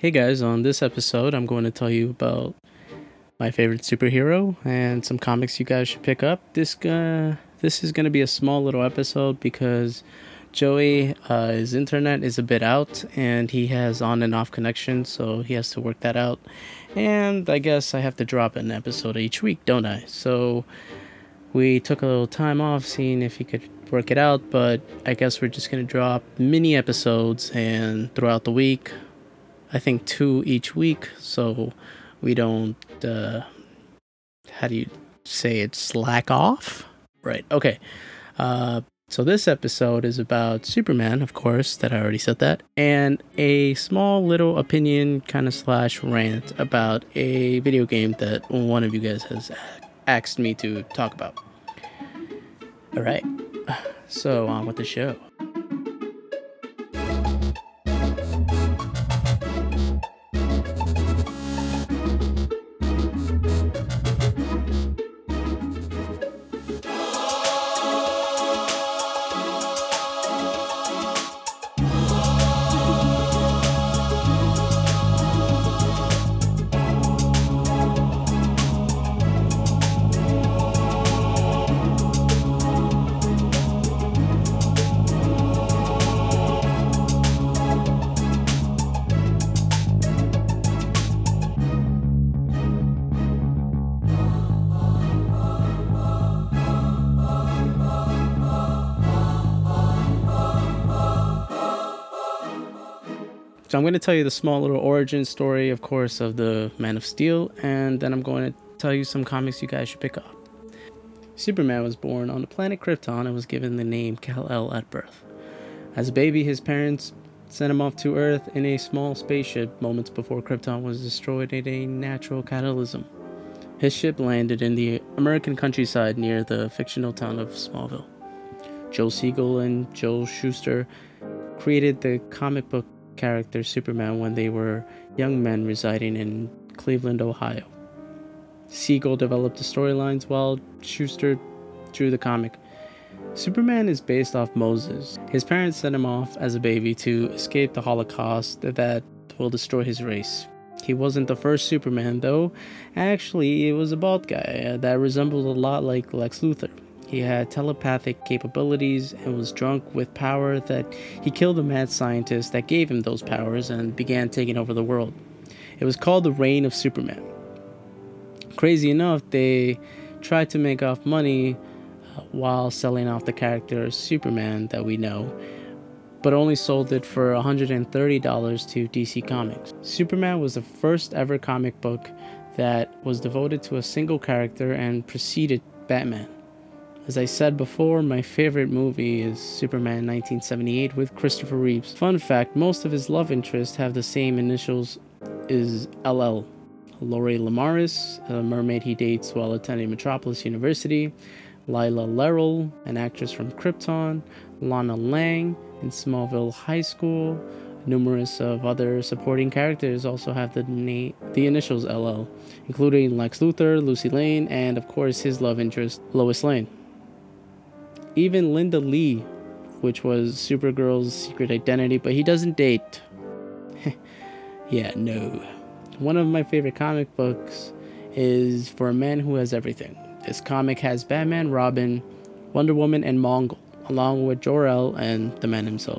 Hey guys, on this episode, I'm going to tell you about my favorite superhero and some comics you guys should pick up. This is gonna be a small little episode because Joey, his internet is a bit out and he has on and off connection, so he has to work that out. And I guess I have to drop an episode each week, don't I? So we took a little time off, seeing if he could work it out. But I guess we're just gonna drop mini episodes and throughout the week. I think two each week, so we don't. How do you say it? Slack off, right? Okay. So this episode is about Superman, of course. That I already said that, and a small little opinion kind of slash rant about a video game that one of you guys has asked me to talk about. All right. So on with the show. So I'm going to tell you the small little origin story, of course, of the Man of Steel, and then I'm going to tell you some comics you guys should pick up. Superman was born on the planet Krypton and was given the name Kal-El at birth. As a baby, his parents sent him off to Earth in a small spaceship moments before Krypton was destroyed in a natural cataclysm. His ship landed in the American countryside near the fictional town of Smallville. Joe Siegel and Joe Shuster created the comic book character Superman when they were young men residing in Cleveland, Ohio. Siegel developed the storylines while Shuster drew the comic. Superman is based off Moses. His parents sent him off as a baby to escape the Holocaust that will destroy his race. He wasn't the first Superman, though. Actually, he was a bald guy that resembled a lot like Lex Luthor. He had telepathic capabilities and was drunk with power that he killed the mad scientist that gave him those powers and began taking over the world. It was called the Reign of Superman. Crazy enough, they tried to make off money while selling off the character Superman that we know, but only sold it for $130 to DC Comics. Superman was the first ever comic book that was devoted to a single character and preceded Batman. As I said before, my favorite movie is Superman 1978 with Christopher Reeves. Fun fact, most of his love interests have the same initials as LL. Lori Lamaris, a mermaid he dates while attending Metropolis University. Lila Lerrell, an actress from Krypton. Lana Lang in Smallville High School. Numerous of other supporting characters also have the initials LL, including Lex Luthor, Lucy Lane, and of course his love interest, Lois Lane. Even Linda Lee, which was Supergirl's secret identity, but he doesn't date. Yeah, no. One of my favorite comic books is For a Man Who Has Everything. This comic has Batman, Robin, Wonder Woman, and Mongol, along with Jor-El and the Man himself.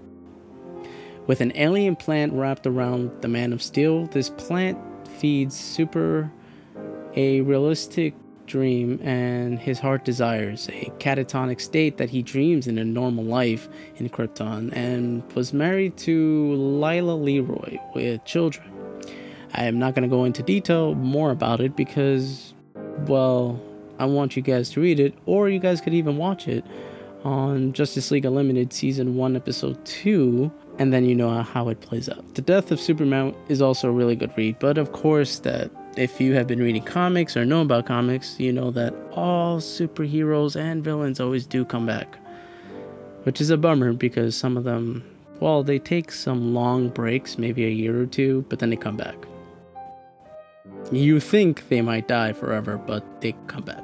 With an alien plant wrapped around the Man of Steel, this plant feeds Super a realistic dream and his heart desires, a catatonic state that he dreams in a normal life in Krypton, and was married to Lila Leroy with children. I am not going to go into detail more about it because, well, I want you guys to read it, or you guys could even watch it on Justice League Unlimited Season 1, Episode 2, and then you know how it plays out. The Death of Superman is also a really good read, but of course that if you have been reading comics or know about comics, you know that all superheroes and villains always do come back. Which is a bummer because some of them, well, they take some long breaks, maybe a year or two, but then they come back. You think they might die forever, but they come back.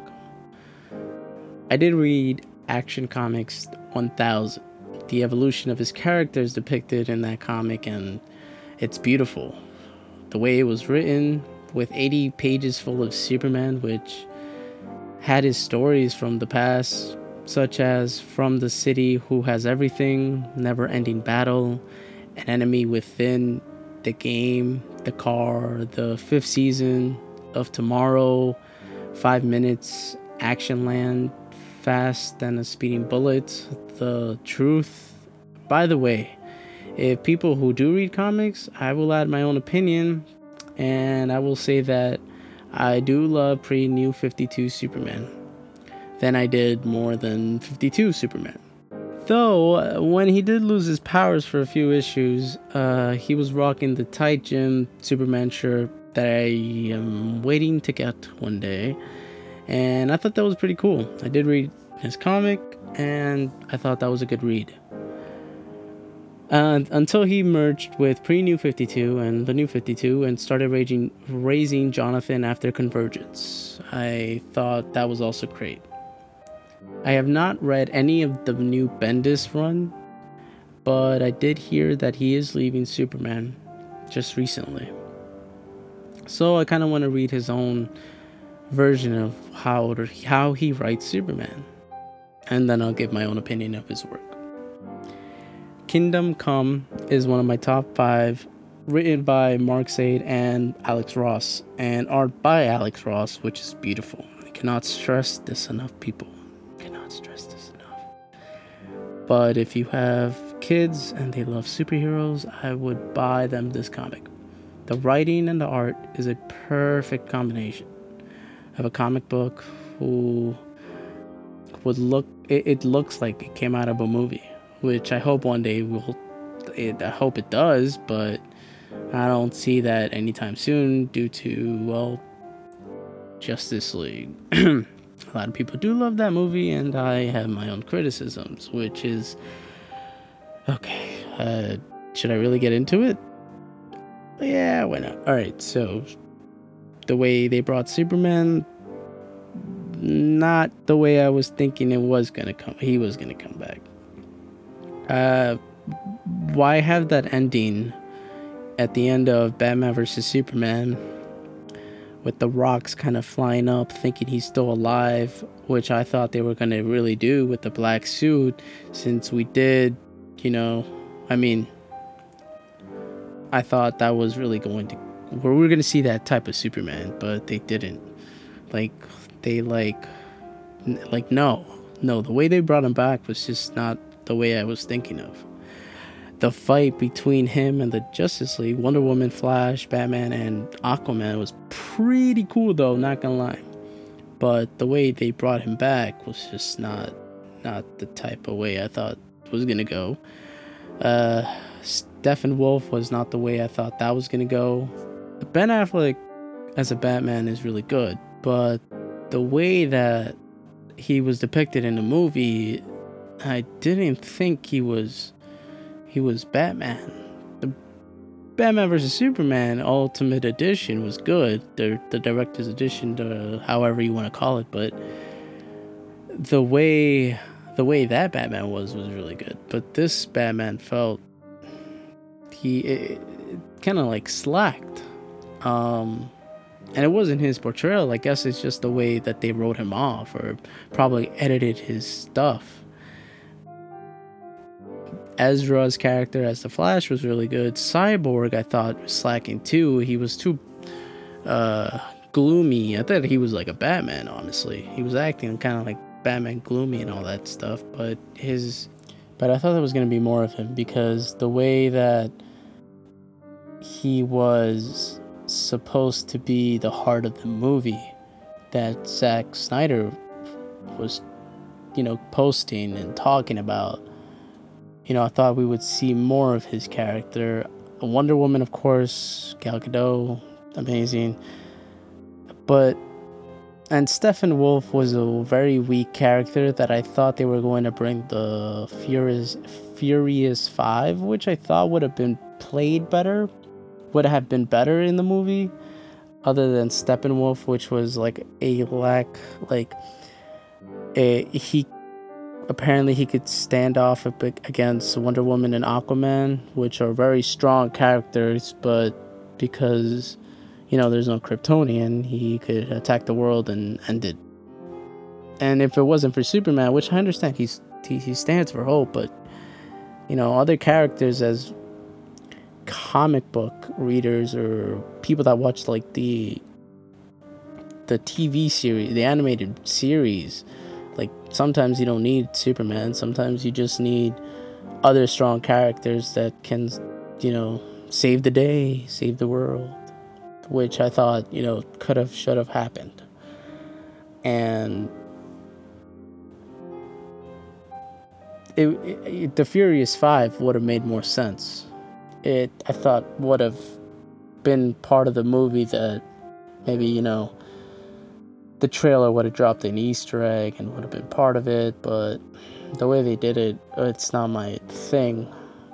I did read Action Comics 1000. The evolution of his characters depicted in that comic and It's beautiful. The way it was written, with 80 pages full of Superman, which had his stories from the past, such as From the City Who Has Everything, Never Ending Battle, An Enemy Within the Game, The Car, the fifth season of Tomorrow, 5 Minutes, Action Land, Fast and a Speeding Bullet, The Truth. By the way, if people who do read comics, I will add my own opinion, and I will say that I do love pre-New 52 Superman. Then I did more than 52 Superman. Though, when he did lose his powers for a few issues, he was rocking the tight gym Superman shirt that I am waiting to get one day. And I thought that was pretty cool. I did read his comic, and I thought that was a good read. Until he merged with pre-New 52 and the New 52 and started raising Jonathan after Convergence. I thought that was also great. I have not read any of the new Bendis run, but I did hear that he is leaving Superman just recently. So I kind of want to read his own version of how he writes Superman, and then I'll give my own opinion of his work. Kingdom Come is one of my top 5, written by Mark Zaid and Alex Ross, and art by Alex Ross, which is beautiful. I cannot stress this enough, people. But if you have kids and they love superheroes, I would buy them this comic. The writing and the art is a perfect combination. I have a comic book who would look, it looks like it came out of a movie, which I hope one day I hope it does, but I don't see that anytime soon due to, well, Justice League. A lot of people do love that movie, and I have my own criticisms, which is... Okay, should I really get into it? Yeah, why not? Alright, so... The way they brought Superman... Not the way I was thinking he was gonna come back. Why have that ending at the end of Batman vs. Superman... with the rocks kind of flying up, thinking he's still alive, which I thought they were going to really do with the black suit, since we did, I thought that was really we were going to see that type of Superman, but they didn't. No, the way they brought him back was just not the way I was thinking of. The fight between him and the Justice League, Wonder Woman, Flash, Batman, and Aquaman was pretty cool, though, not gonna lie. But the way they brought him back was just not the type of way I thought it was gonna go. Steppenwolf was not the way I thought that was gonna go. Ben Affleck as a Batman is really good, but the way that he was depicted in the movie, I didn't think he was Batman. The Batman vs. Superman Ultimate Edition was good. The director's edition, however you want to call it, but the way that Batman was really good. But this Batman felt he kind of like slacked. And it wasn't his portrayal. I guess it's just the way that they wrote him off, or probably edited his stuff. Ezra's character as the Flash was really good. Cyborg, I thought, was slacking too. He was too gloomy. I thought he was like a Batman, honestly. He was acting kind of like Batman, gloomy and all that stuff. But I thought there was going to be more of him, because the way that he was supposed to be the heart of the movie that Zack Snyder was, posting and talking about. I thought we would see more of his character. Wonder Woman, of course, Gal Gadot, amazing. And Steppenwolf was a very weak character that I thought they were going to bring the Furious 5, which I thought would have been better in the movie, other than Steppenwolf, which was apparently he could stand off against Wonder Woman and Aquaman, which are very strong characters, but because, there's no Kryptonian, he could attack the world and end it. And if it wasn't for Superman, which I understand he stands for hope, but, other characters as comic book readers or people that watch like the TV series, the animated series, like sometimes you don't need Superman, sometimes you just need other strong characters that can, save the day, save the world, which I thought, should have happened. And the Furious 5 would have made more sense. I thought would have been part of the movie that maybe, the trailer would have dropped an Easter egg and would have been part of it, but the way they did it, it's not my thing.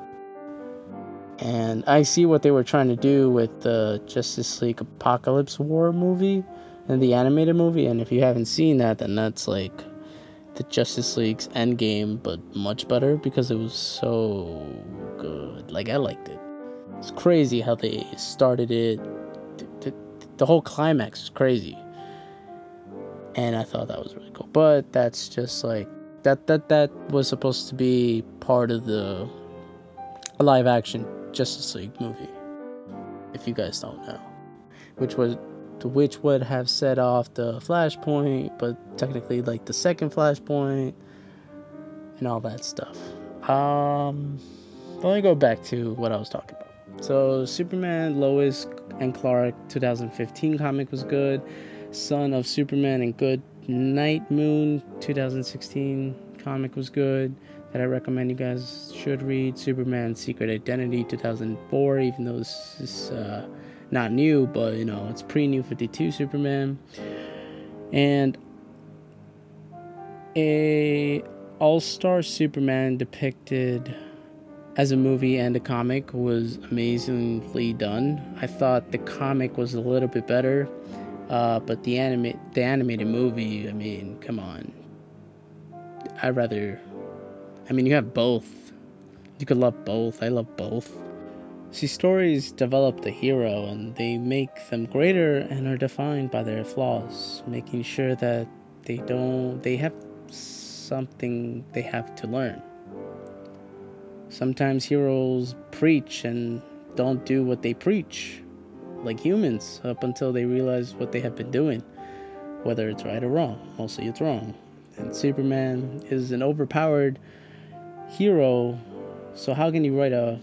And I see what they were trying to do with the Justice League Apocalypse War movie and the animated movie, and if you haven't seen that, then that's like the Justice League's Endgame, but much better because it was so good. Like, I liked it. It's crazy how they started it. The whole climax is crazy. And I thought that was really cool. But that's just like, that was supposed to be part of the live action Justice League movie, if you guys don't know. Which would have set off the Flashpoint, but technically like the second Flashpoint and all that stuff. Let me go back to what I was talking about. So Superman, Lois and Clark 2015 comic was good. Son of Superman and Good Night Moon 2016 comic was good, that I recommend you guys should read. Superman Secret Identity 2004, even though this is not new, but it's pre-New 52 Superman. And a All-Star Superman depicted as a movie and a comic was amazingly done. I thought the comic was a little bit better, but the animated movie, I mean, come on. You have both. You could love both. I love both. See, stories develop the hero and they make them greater and are defined by their flaws, making sure that they have something they have to learn. Sometimes heroes preach and don't do what they preach, like humans, up until they realize what they have been doing, whether it's right or wrong. Mostly it's wrong. And Superman is an overpowered hero, so how can you write a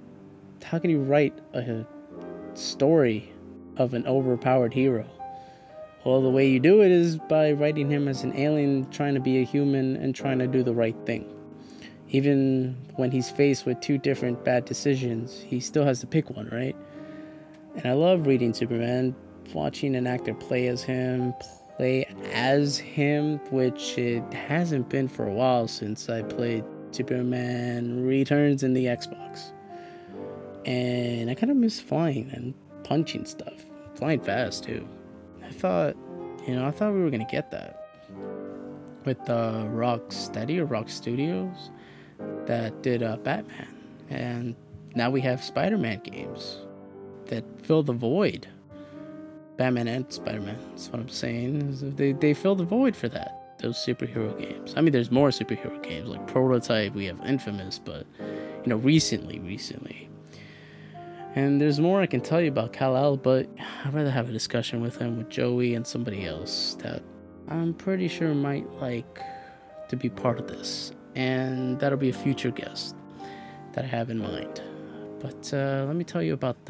story of an overpowered hero? Well, the way you do it is by writing him as an alien trying to be a human and trying to do the right thing. Even when he's faced with two different bad decisions, he still has to pick one, right? And I love reading Superman, watching an actor play as him, which it hasn't been for a while since I played Superman Returns in the Xbox. And I kind of miss flying and punching stuff. Flying fast, too. I thought we were going to get that with Rocksteady or Rock Studios that did Batman. And now we have Spider-Man games that fill the void. Batman and Spider-Man, that's what I'm saying. They fill the void for that, those superhero games. I mean, there's more superhero games, like Prototype, we have Infamous, but, recently. And there's more I can tell you about Kal-El, but I'd rather have a discussion with him, with Joey and somebody else that I'm pretty sure might like to be part of this. And that'll be a future guest that I have in mind. But let me tell you about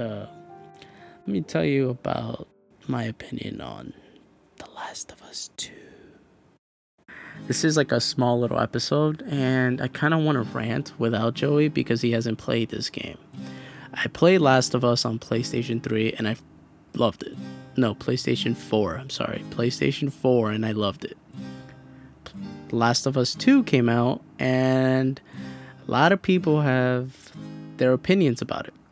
my opinion on The Last of Us 2. This is like a small little episode, and I kind of want to rant without Joey because he hasn't played this game. I played Last of Us on PlayStation 3, and I loved it. No, PlayStation 4, I'm sorry. PlayStation 4, and I loved it. Last of Us 2 came out, and a lot of people have their opinions about it.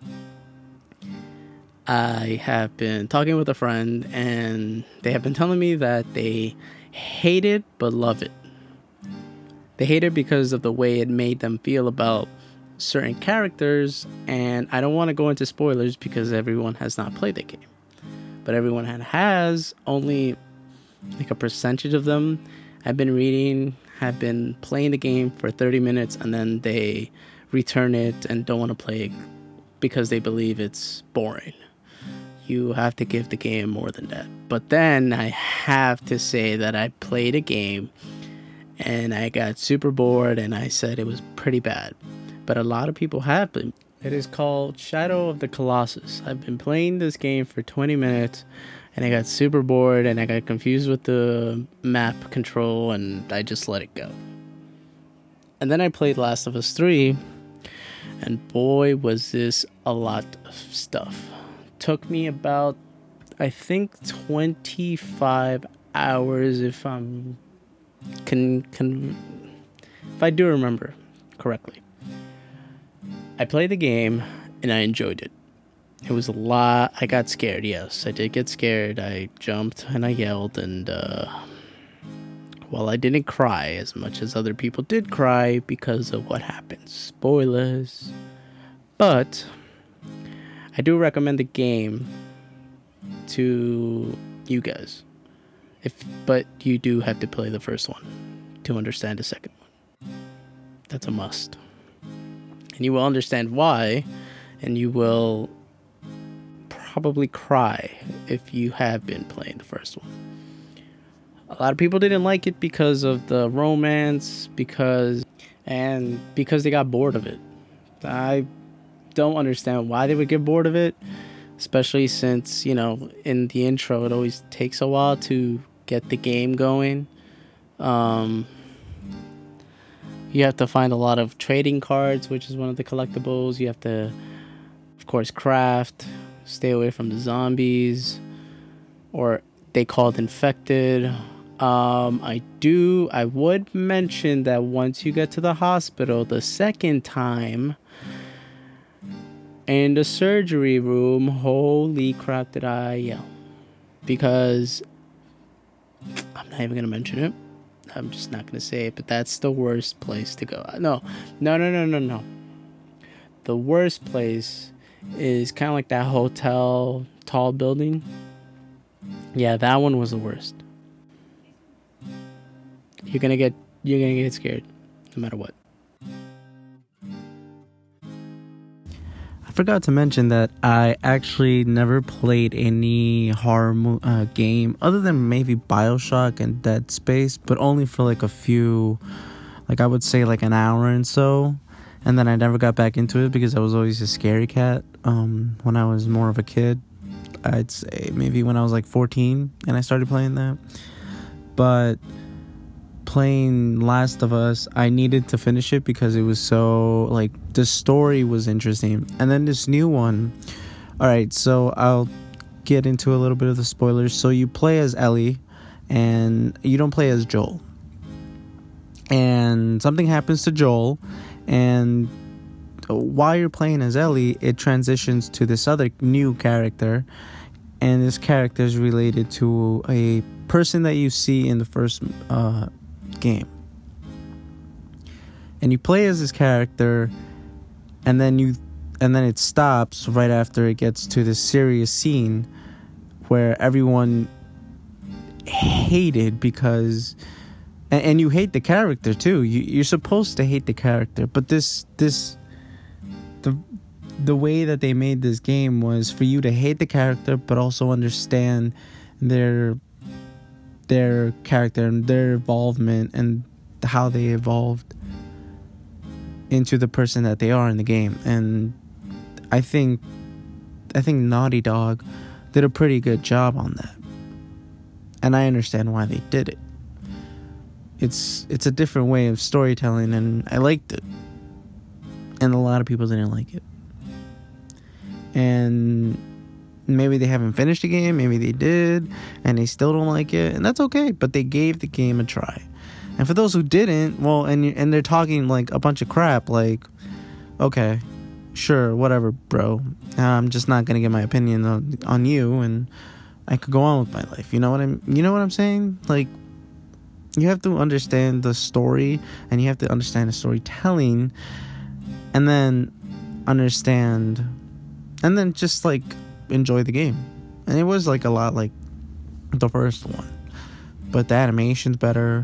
I have been talking with a friend, and they have been telling me that they hate it but love it. They hate it because of the way it made them feel about certain characters, and I don't want to go into spoilers because everyone has not played the game. But everyone has, only like a percentage of them have been playing the game for 30 minutes, and then they return it and don't want to play it because they believe it's boring. You have to give the game more than that. But then I have to say that I played a game and I got super bored and I said it was pretty bad. But a lot of people have been. It is called Shadow of the Colossus. I've been playing this game for 20 minutes and I got super bored and I got confused with the map control and I just let it go. And then I played Last of Us 3, and boy was this a lot of stuff. Took me about, I think, 25 hours if I'm if I do remember correctly. I played the game and I enjoyed it. It was a lot. I got scared. Yes, I did get scared. I jumped and I yelled, and well, I didn't cry as much as other people did cry because of what happened. Spoilers. But I do recommend the game to you guys. But you do have to play the first one to understand the second one. That's a must. And you will understand why, and you will probably cry if you have been playing the first one. A lot of people didn't like it because of the romance, because they got bored of it. I don't understand why they would get bored of it, especially since, in the intro it always takes a while to get the game going. You have to find a lot of trading cards, which is one of the collectibles. You have to, of course, craft, stay away from the zombies, or they called infected. I would mention that once you get to the hospital the second time, in the surgery room, holy crap did I yell. Because I'm not even going to mention it. I'm just not going to say it, but that's the worst place to go. No. The worst place is kind of like that hotel, tall building. Yeah, that one was the worst. You're gonna get scared, no matter what. I forgot to mention that I actually never played any horror game other than maybe BioShock and Dead Space, but only for like a few, like I would say like an hour and so, and then I never got back into it because I was always a scaredy cat. When I was more of a kid, I'd say maybe when I was like 14 and I started playing that. But playing Last of Us, I needed to finish it because it was so, like, the story was interesting. And then this new one, alright, so I'll get into a little bit of the spoilers. So you play as Ellie and you don't play as Joel, and something happens to Joel, and while you're playing as Ellie, it transitions to this other new character, and this character is related to a person that you see in the first game. And you play as this character, and then it stops right after it gets to this serious scene where everyone hated because, and you hate the character too. You're supposed to hate the character, but the way that they made this game was for you to hate the character but also understand their character and their involvement and how they evolved into the person that they are in the game. And I think Naughty Dog did a pretty good job on that, and I understand why they did it. It's a different way of storytelling, and I liked it, and a lot of people didn't like it. And maybe they haven't finished the game, maybe they did, and they still don't like it, and that's okay, but they gave the game a try. And for those who didn't, well, and they're talking like a bunch of crap, like, okay, sure, whatever, bro, I'm just not gonna get my opinion on you, and I could go on with my life. You know what I'm saying? Like, you have to understand the story, and you have to understand the storytelling, and then just like enjoy the game. And it was like a lot like the first one, but the animation's better.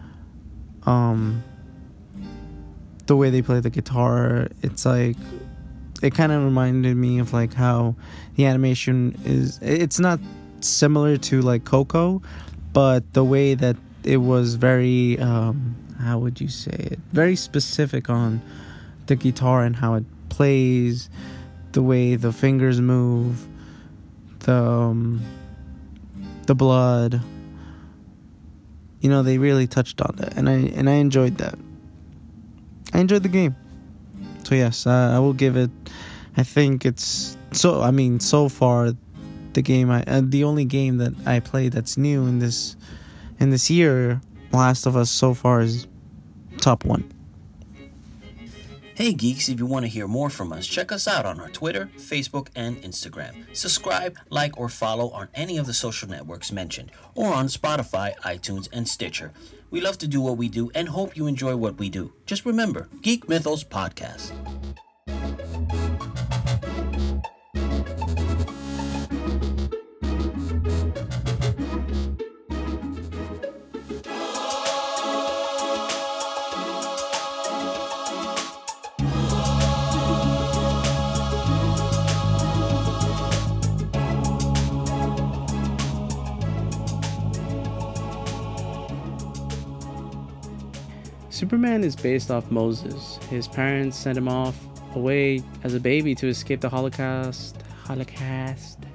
The way they play the guitar, it's like, it kind of reminded me of like how the animation is. It's not similar to like Coco, but the way that it was very, how would you say it? Very specific on the guitar and how it plays, the way the fingers move, the blood. You know, they really touched on that, and I enjoyed that. I enjoyed the game. So yes, I will give it. I think it's so. I mean, so far, the only game that I played that's new in this year, Last of Us, so far is top 1. Hey geeks, if you want to hear more from us, check us out on our Twitter, Facebook, and Instagram. Subscribe, like, or follow on any of the social networks mentioned, or on Spotify, iTunes, and Stitcher. We love to do what we do and hope you enjoy what we do. Just remember, Geek Mythos Podcast. Superman is based off Moses. His parents sent him off away as a baby to escape the Holocaust.